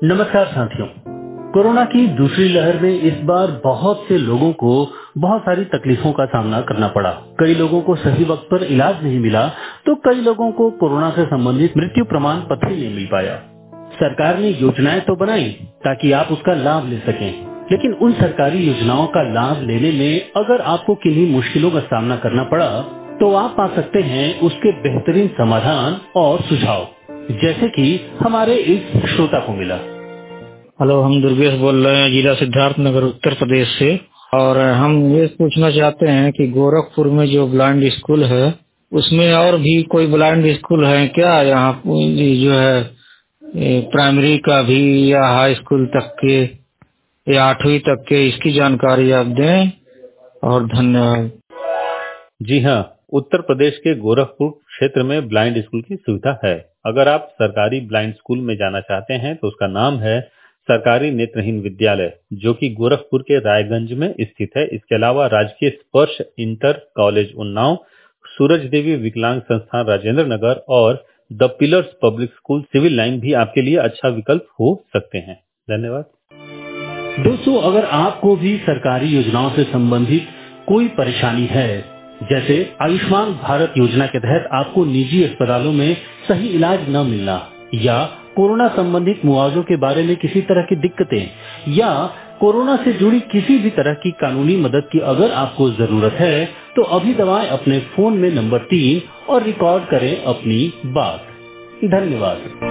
नमस्कार साथियों। कोरोना की दूसरी लहर में इस बार बहुत से लोगों को बहुत सारी तकलीफों का सामना करना पड़ा। कई लोगों को सही वक्त पर इलाज नहीं मिला, तो कई लोगों को कोरोना से संबंधित मृत्यु प्रमाण पत्र ही नहीं मिल पाया। सरकार ने योजनाएं तो बनाई ताकि आप उसका लाभ ले सकें, लेकिन उन सरकारी योजनाओं का लाभ लेने में अगर आपको किन्हीं मुश्किलों का सामना करना पड़ा, तो आप पा सकते हैं उसके बेहतरीन समाधान और सुझाव, जैसे कि हमारे इस श्रोता को मिला। हेलो, हम दुर्गेश बोल रहे हैं जिला सिद्धार्थनगर उत्तर प्रदेश से। और हम ये पूछना चाहते हैं कि गोरखपुर में जो ब्लाइंड स्कूल है उसमें और भी कोई ब्लाइंड स्कूल है क्या? यहाँ जो है प्राइमरी का भी या हाई स्कूल तक के या 8वीं तक के, इसकी जानकारी आप दें और धन्यवाद। जी हाँ, उत्तर प्रदेश के गोरखपुर क्षेत्र में ब्लाइंड स्कूल की सुविधा है। अगर आप सरकारी ब्लाइंड स्कूल में जाना चाहते हैं तो उसका नाम है सरकारी नेत्रहीन विद्यालय, जो कि गोरखपुर के रायगंज में स्थित है। इसके अलावा राजकीय स्पर्श इंटर कॉलेज उन्नाव, सूरज देवी विकलांग संस्थान राजेंद्र नगर और the pillars public school civil line भी आपके लिए अच्छा विकल्प हो सकते हैं। धन्यवाद। दोस्तों, अगर आपको भी सरकारी योजनाओं से संबंधित कोई परेशानी है, जैसे आयुष्मान भारत योजना के तहत आपको निजी अस्पतालों में सही इलाज न मिलना, या कोरोना संबंधित मुआवजों के बारे में किसी तरह की दिक्कतें, या कोरोना से जुड़ी किसी भी तरह की कानूनी मदद की अगर आपको जरूरत है, तो अभी दबाएं अपने फोन में नंबर 3 और रिकॉर्ड करें अपनी बात। धन्यवाद।